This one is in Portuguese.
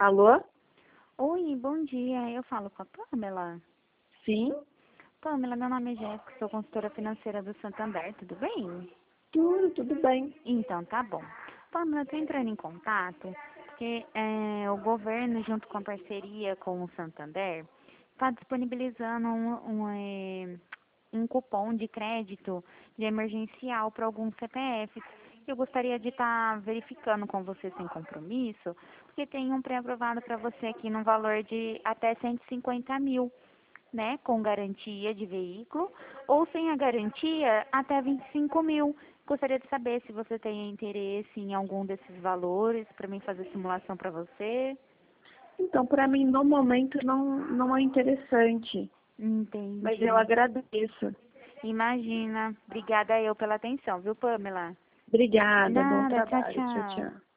Alô? Oi, bom dia. Eu falo com a Pamela. Sim? Pamela, meu nome é Jéssica, sou consultora financeira do Santander, tudo bem? Tudo bem. Então, tá bom. Pamela, eu tô entrando em contato porque o governo, junto com a parceria com o Santander, está disponibilizando um cupom de crédito de emergencial para alguns CPFs. Eu gostaria de estar verificando com você sem compromisso, porque tem um pré-aprovado para você aqui no valor de até 150 mil, né, com garantia de veículo, ou sem a garantia até 25 mil. Gostaria de saber se você tem interesse em algum desses valores para mim fazer simulação para você. Então, para mim, no momento, não é interessante, mas eu Entendi. agradeço. Imagina. Obrigada eu pela atenção, viu, Pamela? Obrigada, bom Nada, tchau, trabalho. Tchau, tchau. tchau.